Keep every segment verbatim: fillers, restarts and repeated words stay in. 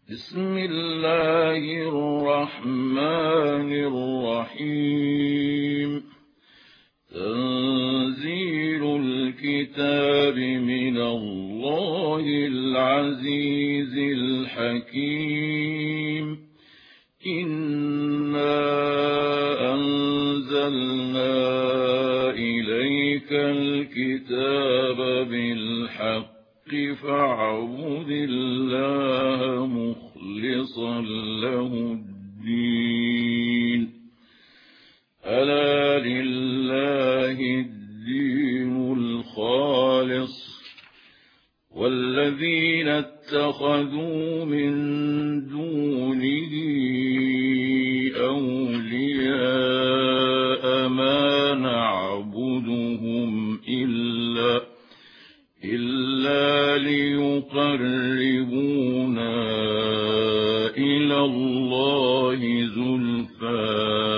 بسم الله الرحمن الرحيم. تنزيل الكتاب من الله العزيز الحكيم. إنا أنزلنا إليك الكتاب بالحق فاعبد الله مخلصا له الدين. ألا لله الدين الخالص، والذين اتخذوا من دونه أولياء ما نعبدهم إلا إلا ليقربونا إلى الله زلفى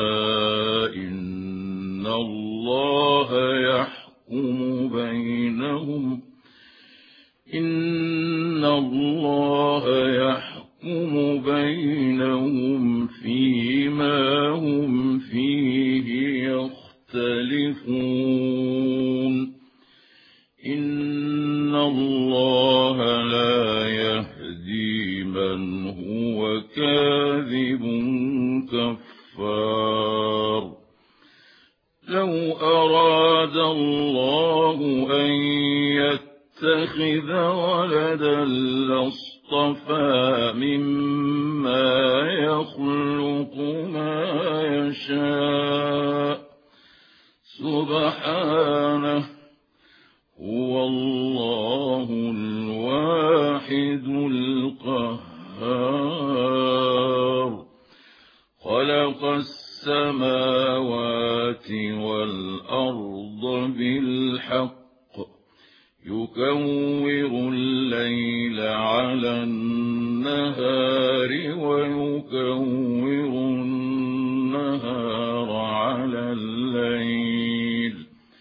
إن الله يحكم بينهم إن الله يحكم بينهم فيما هم فيه يختلفون. إن الله لا يهدي من هو كاذب كفار. لو أراد الله أن يتخذ ولدا لاصطفى مما يخلق ما يشاء سبحانه، هو الله الواحد القهار. خلق السماوات والأرض بالحق يكور الليل على النهار ويكور النهار على الليل،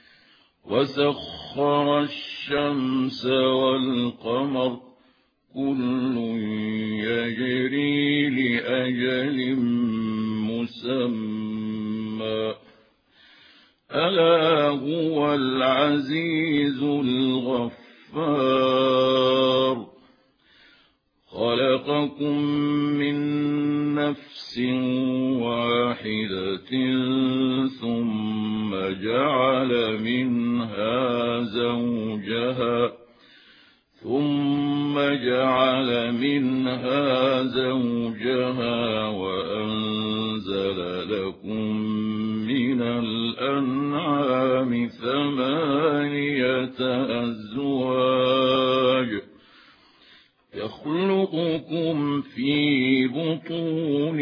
وسخر الشمس والقمر كل يجري لأجل مسمى، ألا هو العزيز الغفار. خلقكم من نفس واحدة ثم جعل منها زوجها ثم جعل منها زوجها وأنزل لكم من الأنعام ثمانية أزواج يخلقكم في بطون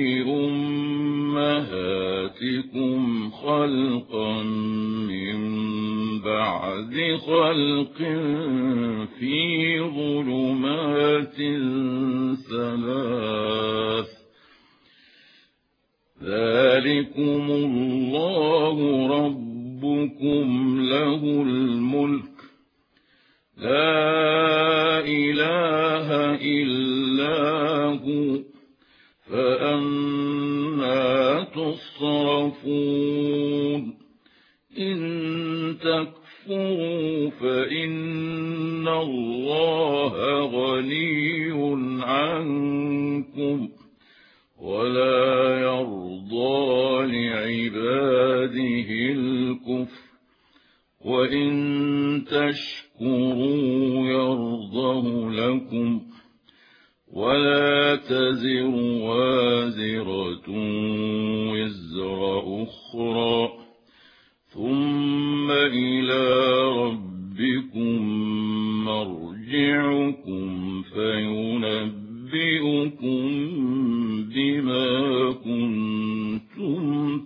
أمهاتكم خلقا من بعد خلق في ظلمات ثلاث. ذلكم الله ربكم له الملك لا إله إلا هو، فأنى تصرفون. إن تكفروا فإن الله غني عنكم ولا يرضى لعباده الكفر، وإن تشكروا يرضه لكم ولا تزر وازرة وزر أخرى، ثم إلى ربكم مرجعكم فينبئكم بما كنتم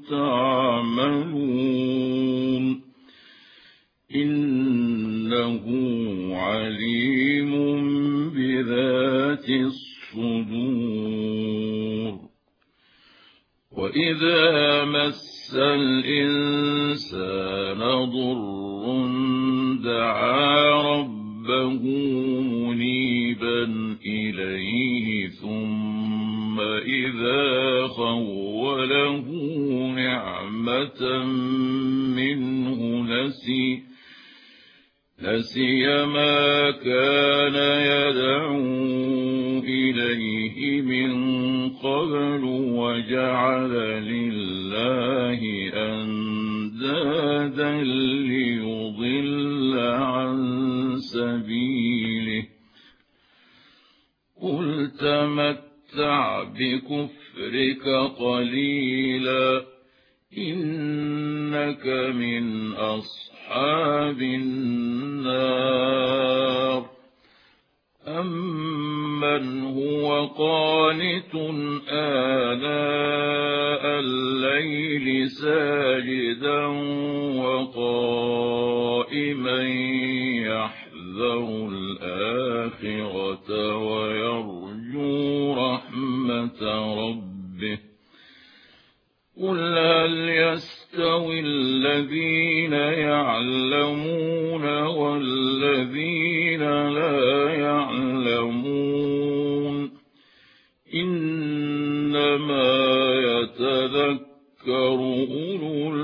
تعملون. إنه عليم بذات الصدور. وإذا مس الإنسان ضر دعا ربه ربه منيبا إليه ثم إذا خوله نعمة منه نسي نسي ما كان يدعو إليه من قبل وجعل لله أندادا ليضل عن سبيله قل تمتع بكفرك قليلا إنك من أصحاب النار أمن هو قانت آناء الليل ساجدا وقائما يحذر الآخرة ويرجو رحمة ربه قل هل يستوي الذين يعلمون والذين لا يعلمون إنما يتذكر أولو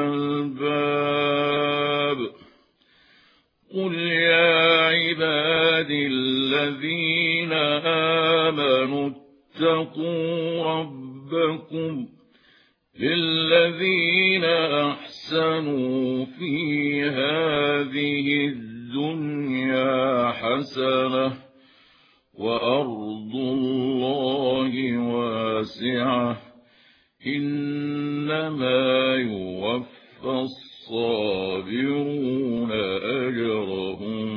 الألباب قل يا عبادي الذين آمنوا اتقوا ربكم للذين أحسنوا في هذه الدنيا حسنة وأرض الله واسعة إنما يوفى الصابرون أجرهم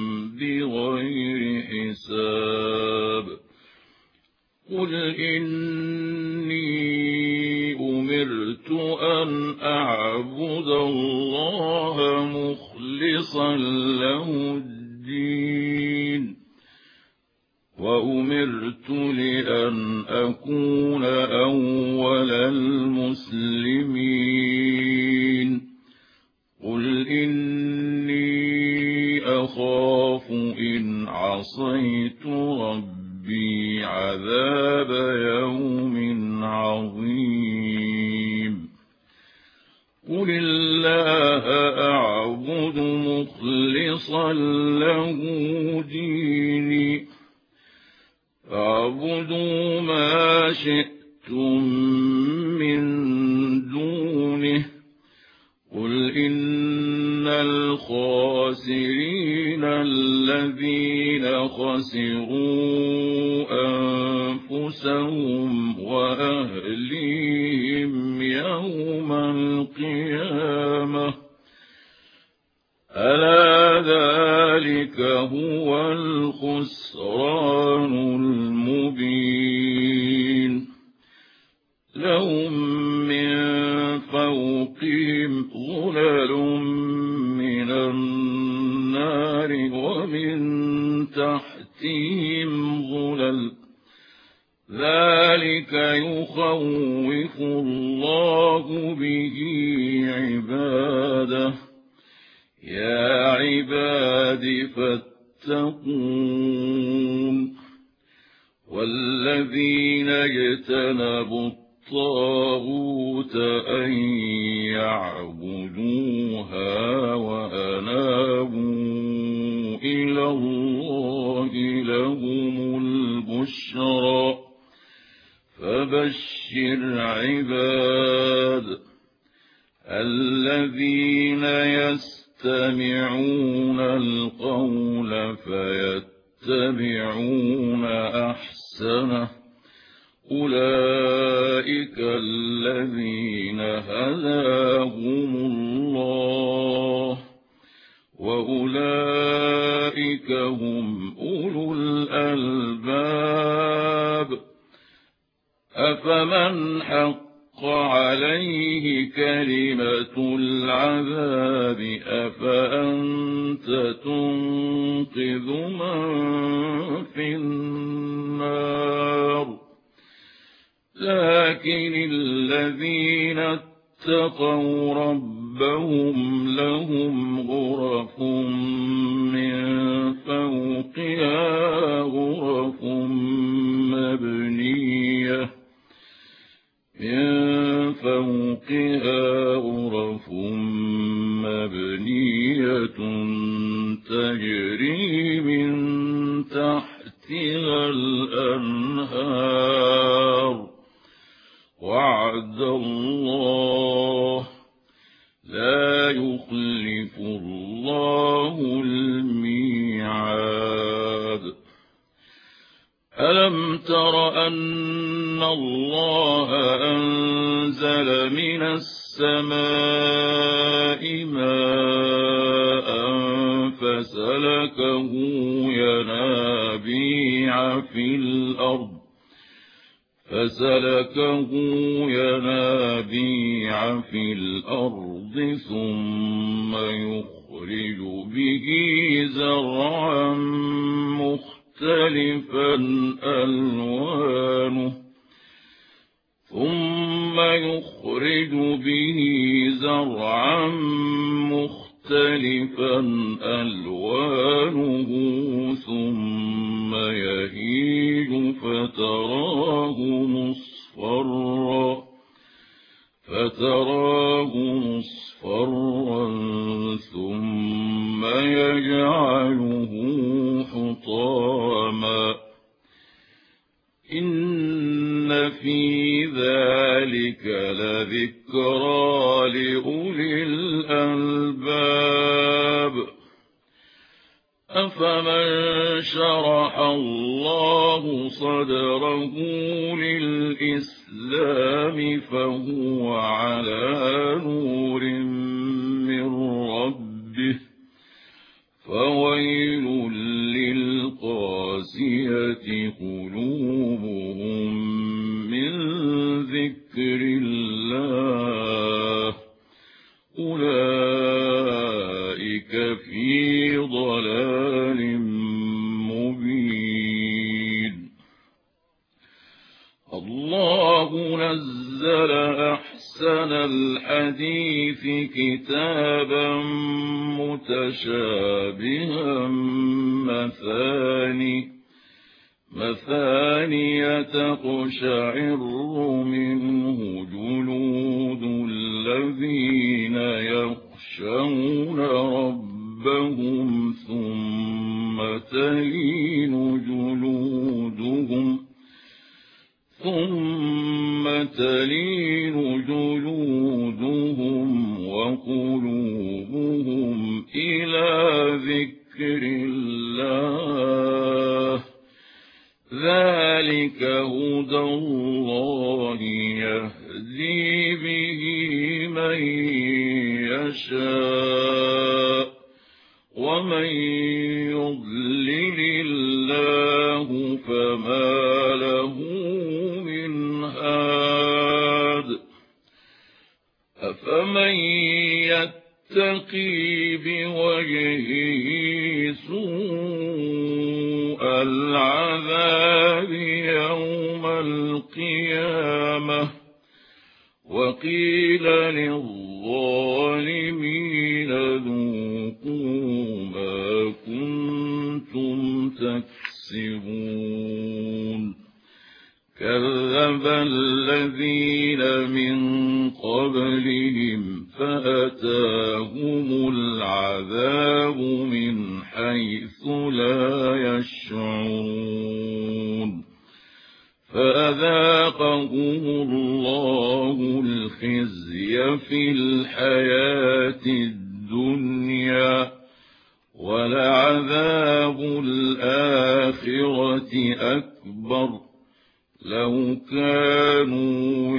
بغير حساب قل إني أمرت أن أعبد الله مخلصا له الدين وأمرت لأن أكون أول المسلمين قل إني أخاف إن عصيت ربي عذاب يوم عظيم قل الله أعبد مخلصا له ديني فاعبدوا ما شئتم من دونه قل إن الخاسرين الذين خسروا أنفسهم وأهليهم يوم القيامة ألا ذلك هو الخسران المبين لهم من فوقهم ظلل من النار ومن تحتهم ظلل ذلك يخوف الله به عباده يا عباد فاتقون والذين اجتنبوا الطاغوت أن يعبدوها وأنابوا إلى الله لهم البشرى فبشر عباد الذين يستمعون القول فيتبعون أحسنه أولئك الذين هداهم الله وأولئك هم أولو الألباب أفمن حق عليه كلمة العذاب أفأنت تنقذ من في النار لكن الذين اتقوا ربهم لهم غرف من فوقها غرف مبنية من فوقها غرف مبنية تجري من تحتها الأنهار وعد الله لا يخلف الله الميعاد. ألم تر أن الله أنزل من السماء ماء فسلكه ينابيع في الأرض فسلكه ينابيع في الأرض ثم يخرج به زرعا مختلفا ألوانه ثم يخرج به زرعا مختلفا ألوانه ثم يهيج فتراه مصفرا فتراه مصفرا ثم يجعله حطاما إن في ذلك لذكرى لأولي الألباب. أفمن شرح الله صدره للإسلام فهو على نور من ربه فويل للقاسية قلوبهم من ذكر الله أولئك في ضلال مبين. الله نزل أحسن الحديث كتابا متشابها مثاني مثانية تقشعر منه جلود الذين يخشون ربهم ثم تلين جلودهم ثم تلين جلودهم وقلوبهم إلى ذكر الله ذلك هدى الله يهدي به من يشاء ومن يضلل الله فما له من هاد. أفمن يتقي بوجهه سوء العذاب يوم القيامة وقيل للظالمين ذوقوا ما كنتم تكسبون. كذب الذين من قبلهم فأتاهم العذاب من حيث لا يشعرون فأذاقهم الله الخزي في الحياة الدنيا ولعذاب الآخرة أكبر لو كانوا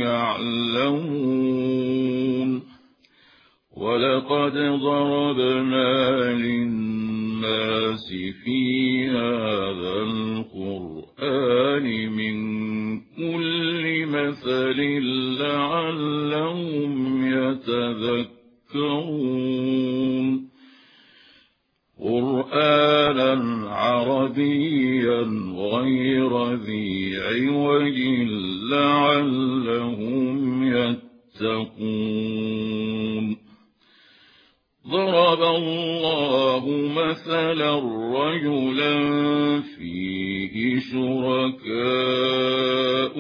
يعلمون. ولقد ضربنا للناس في هذا القرآن من كل مثل لعلهم يتذكرون. قرآنا عربيا غير ذي عوج لعلهم يتقون. ضرب ضرب الله مثلا رجلا فيه شركاء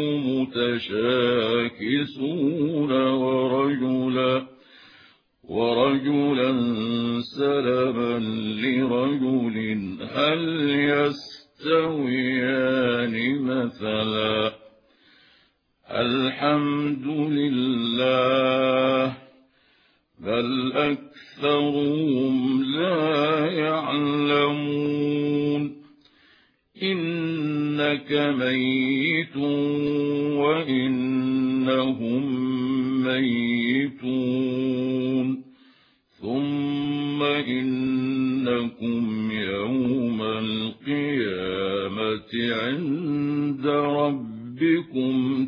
متشاكسون ورجلا ورجلا سلما لرجل هل يستويان مثلا الحمد لله بل أكثرهم لا يعلمون إنك ميت وإنهم ميتون ثم إنكم يوم القيامة عند ربكم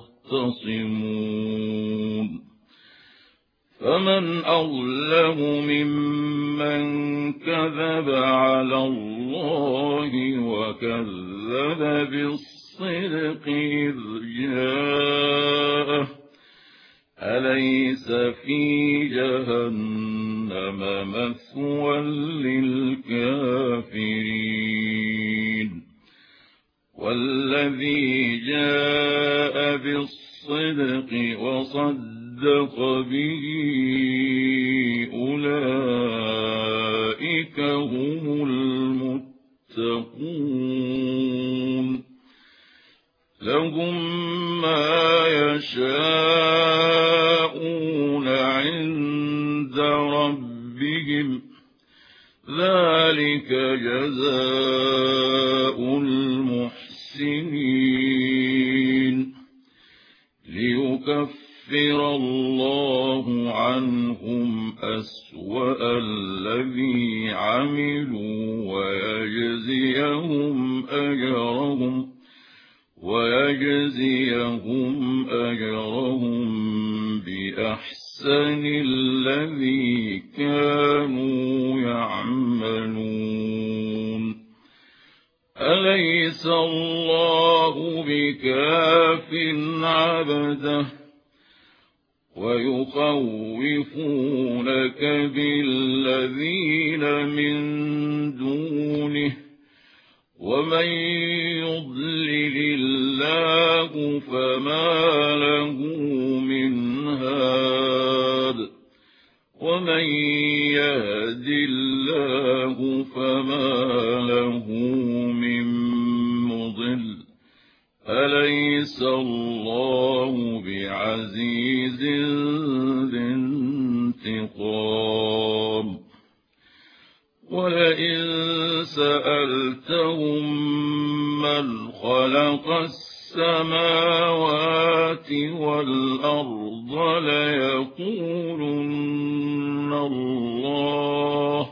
تختصمون فمن أظلم ممن كذب على الله وكذب بالصدق إذ جاءه أليس في جهنم مثوى للكافرين والذي جاء بالصدق وصدق به أولئك هم المتقون لهم ما يشاءون عند ربهم ذلك جزاء المحسنين ليكفر الله عنهم أسوأ الذي عملوا ويجزيهم أجرهم ويجزيهم أجرهم بأحسن الذي كانوا يعملون أليس الله بكاف عبده ويخوفونك بالذين من دونه ومن يضلل الله فما له من هاد ومن يهد الله فما له من مضل أليس الله بعزيز ذي انتقام ولئن سألتهم من خلق السماوات والأرض ليقولن الله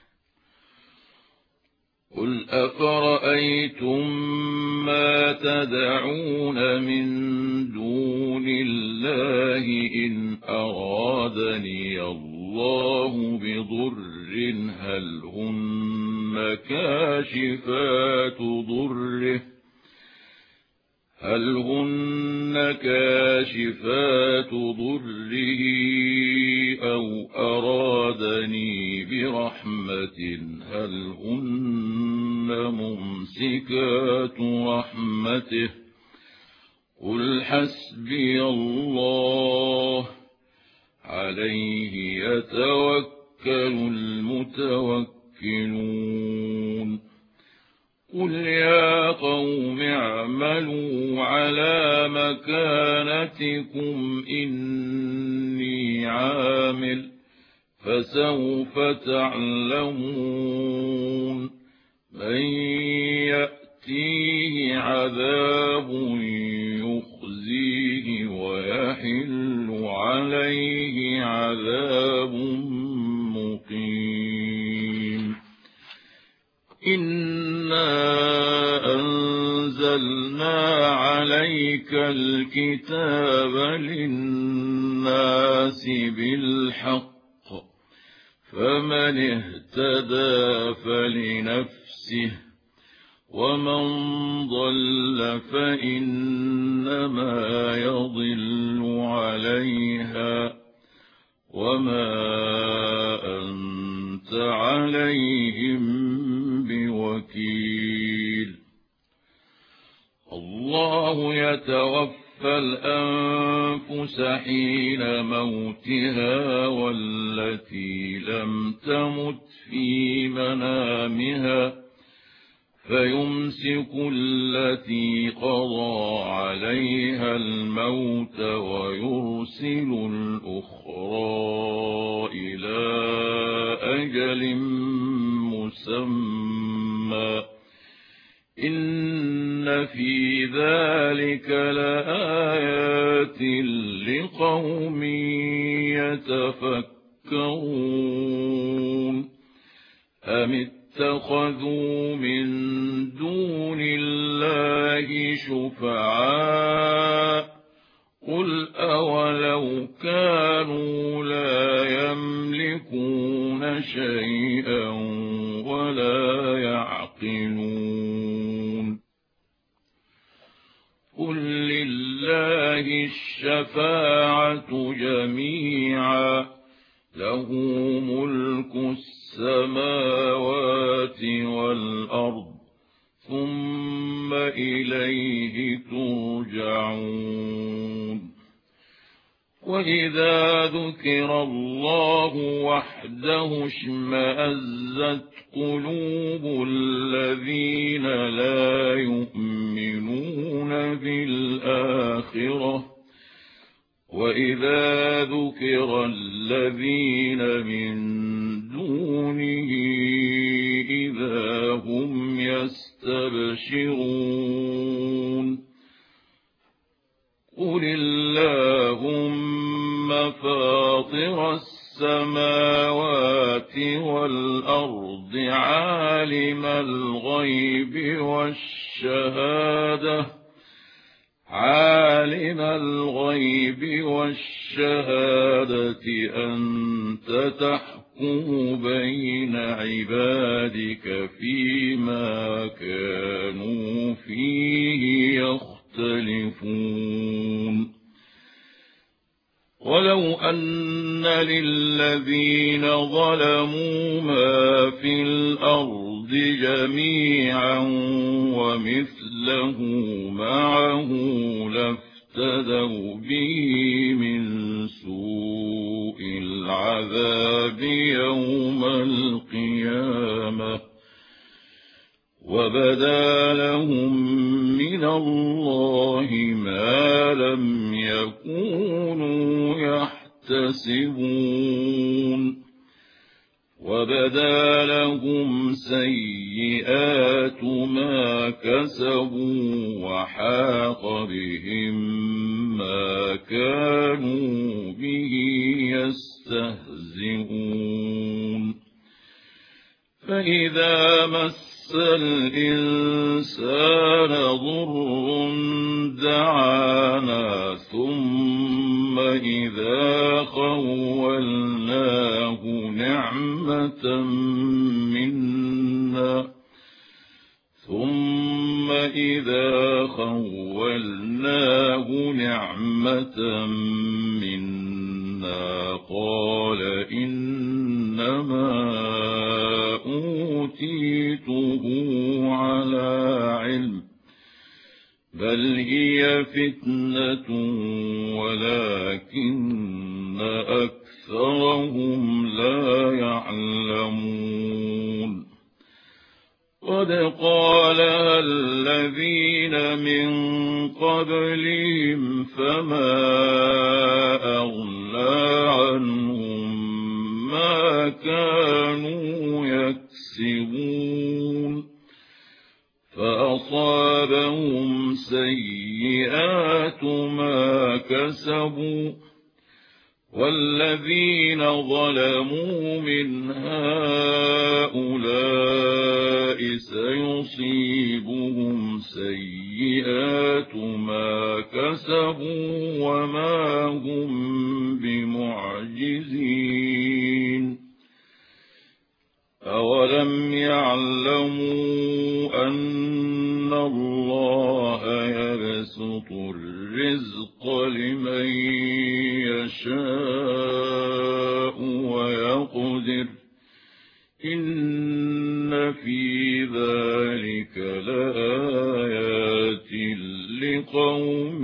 قل أفرأيتم ما تدعون من دون الله إن أرادني الله بضر هل هن كاشفات ضره هل هن كاشفات ضره أو أرادني برحمة هل هن ممسكات رحمته قل حسبي الله عليه يتوكل المتوكلون قل يا قوم اعملوا على مكانتكم إني عامل فسوف تعلمون من يأتيه عذاب يخزيه ويحل عليه عذاب مقيم إنا أنزلنا عليك الكتاب للناس بالحق فمن اهتدى فلنفسه ومن ضل فإنما يضل عليها وما أنت أنت عليهم بوكيل. الله يتوفى الأنفس حين موتها والتي لم تمت في منامها فيمسك التي قضى عليها الموت ويرسل الأخرى إلى أجل مسمى إن في ذلك لآيات لقوم يتفكرون. أم اتخذوا من دون الله شفعاء قل أولو كانوا لا يملكون شيئا ولا يعقلون. قل لله الشفاعة جميعا له ملك السماوات والأرض ثم إليه ترجعون. وإذا ذكر الله وحده اشمأزت قلوب الذين لا يؤمنون بالآخرة وإذا ذكر الذين من دونه إذا هم يستبشرون. قل اللهم فاطر السماوات والأرض عالم الغيب والشهادة عالم الغيب والشهادة أنت تحكم بين عبادك فيما كانوا فيه يختلفون. ولو أن للذين ظلموا ما في الأرض جميعا ومثله معه لافتدوا به من سوء العذاب يوم القيامة وبدا لهم من الله ما لم يكونوا يحتسبون. وبدا لهم سيئات ما كسبوا وحاق بهم ما كانوا به يستهزئون. فإذا مس الإنسان ضر دعانا ثم إذا خولناه نعمة منا ثم إذا خولناه نعمة منا قال إنما أوتيته على علم بل هي فتنة ولكن أكثرهم لا يعلمون. قد قالها الذين من قبلهم فما أغنى عنهم ما كانوا يكسبون فأصابهم سيئات ما كسبوا والذين ظلموا من هؤلاء سيصيبهم سيئات ما كسبوا وما هم بمعجزين. أولم يعلموا أن الله يبسط الرزق لمن يشاء ويقدر إن في ذلك لآيات لقوم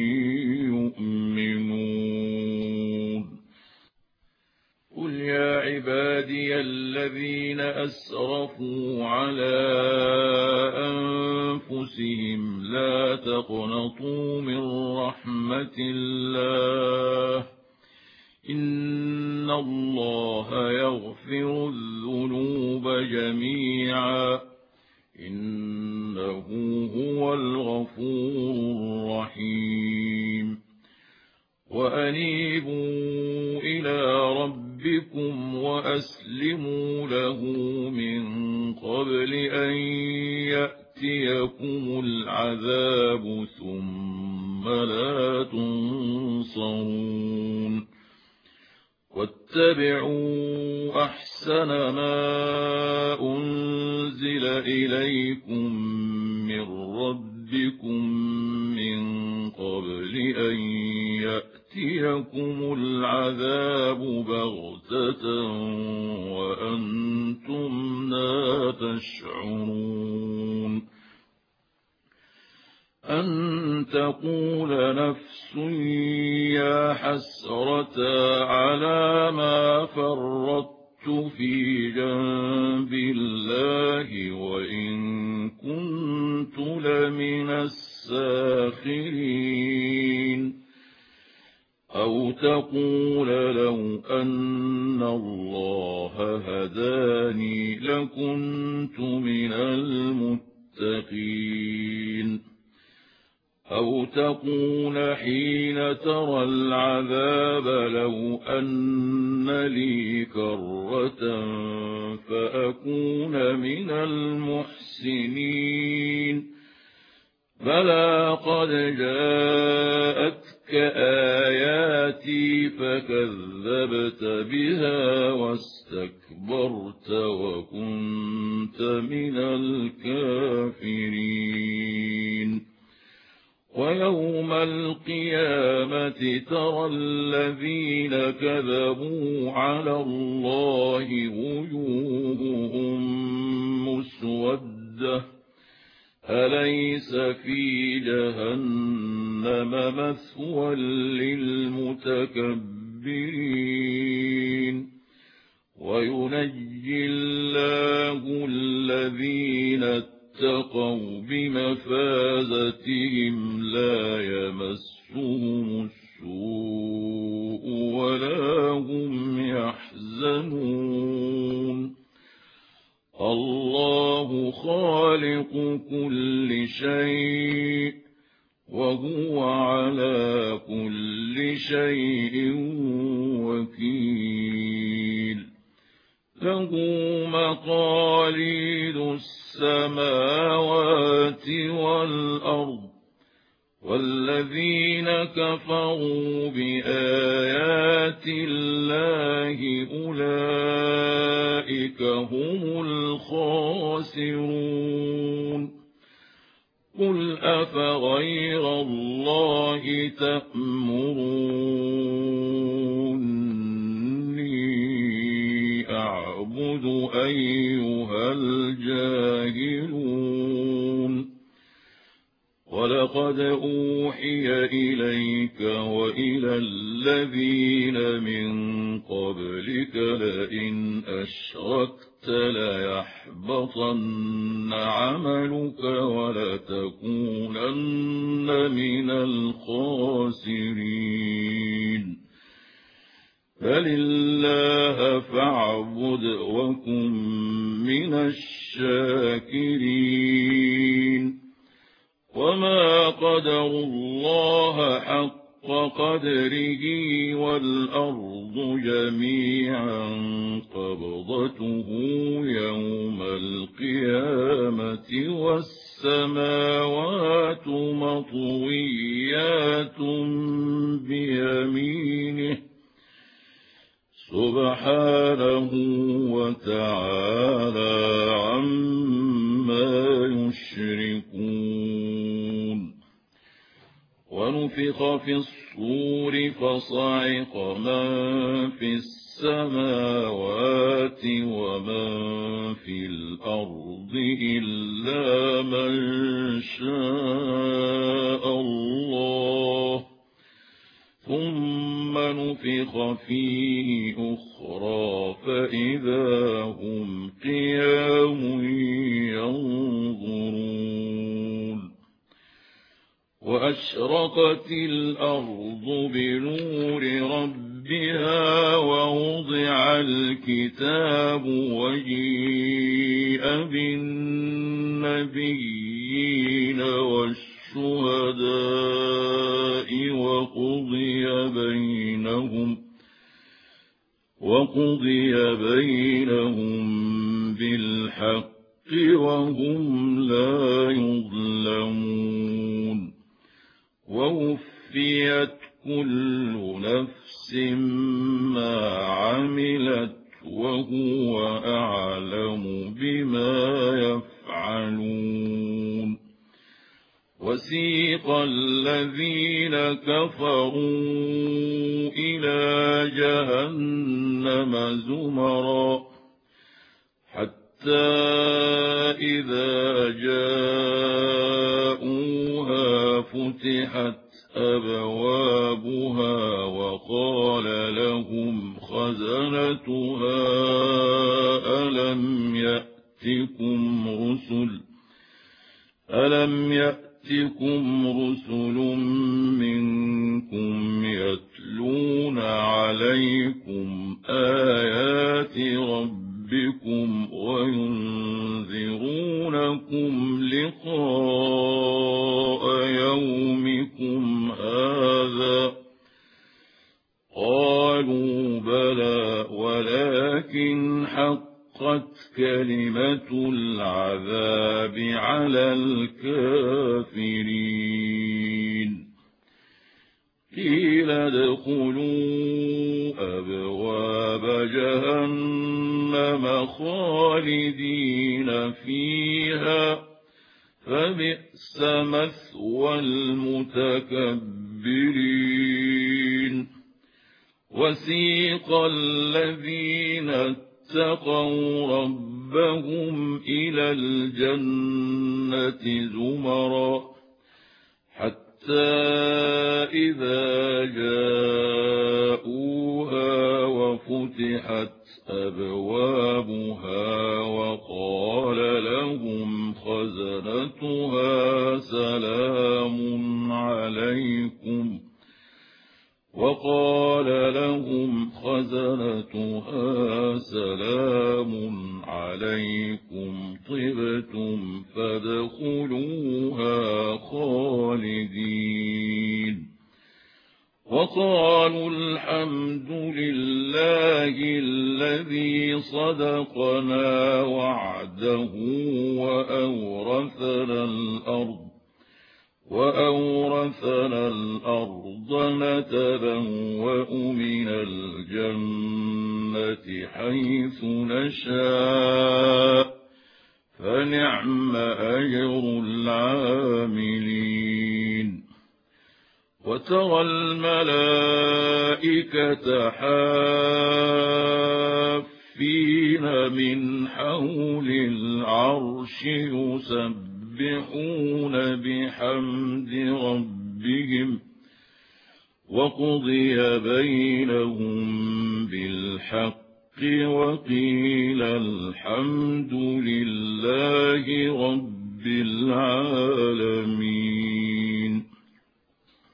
يؤمنون قل يا عبادي الذين أسرفوا على أنفسهم لا تقنطوا من رحمة الله إن الله يغفر الذنوب جميعا إنه هو الغفور الرحيم وأنيبوا إلى ربكم وأسلموا له من قبل أن يأتيكم العذاب ثم لا تنصرون واتبعوا أحسن ما أنزل إليكم من ربكم من قبل أن يأتيكم العذاب بغتة وأنتم لا تشعرون أن تقول نفس يا حسرة على ما فرطت في جنب الله وإن كنت لمن الساخرين أو تقول لو أن الله هداني لكنت من المتقين أو تقول حين ترى العذاب لو أن لي كرة فأكون من المحسنين بلى قد جاءتك آياتي فكذبت بها واستكبرت وكنت من الكافرين ويوم القيامة ترى الذين كذبوا على الله وجوههم مسودة أليس في جهنم مثوى للمتكبرين وينجي الله الذين اتقوا بمفازتهم لا يمسهم السوء ولا هم يحزنون الله خالق كل شيء وهو على كل شيء وكيل له مقاليد السماوات والأرض والذين كفروا بآيات الله أولئك هم الخاسرون قل أفغير الله تأمروني أعبد أيها الجاهلون ولقد أوحي إليك وإلى الذين من قبلك لئن أشركت ليحبطن عملك ولتكونن من الخاسرين بل الله فاعبد وكن من الشاكرين وما قدروا الله حق قدره والأرض جميعا قبضته يوم القيامة والسماوات مطويات بيمينه سبحانه وتعالى عما يشركون ونفخ في الصور فصعق من في السماوات ومن في الأرض إلا من شاء الله، ثم نفخ فيه أخرى فإذا هم قيام ينظرون. وأشرقت الأرض بنور ربها ووضع الكتاب وجيء بالنبيين والشهداء وقضي بينهم وقضي بينهم بالحق وهم لا يظلمون. ووفيت كل نفس ما عملت وهو أعلم بما يفعلون. وسيق الذين كفروا إلى جهنم زمرا حتى إذا جاءوها فتحت أبوابها وقال لهم خزنتها ألم يأتكم رسل ألم يأتكم رسل منكم يتلون عليكم آيات ربكم وينذرونكم لقاء يومكم هذا؟ قالوا بلى ولكن حقت كلمة العذاب على الكافرين. قيل ادخلوا أبواب جهنم خالدين فيها فبئس مثوى المتكبرين. وسيق الذين اتقوا ربهم إلى الجنة زمرا حتى إذا جاءوها وفتحت أبوابها وقال لهم خزنتها سلام عليكم وقال لهم خزنتها سلام عليكم طبتم فادخلوها خالدين. وقالوا الحمد لله الذي صدقنا وعده وأورثنا الأرض وأورثنا الأرض نتبوأ من الجنة حيث نشاء فنعم أجر العاملين. وترى الملائكة حافين من حول العرش يسبحون بحمد ربهم وقضي بينهم بالحق وقيل الحمد لله رب العالمين.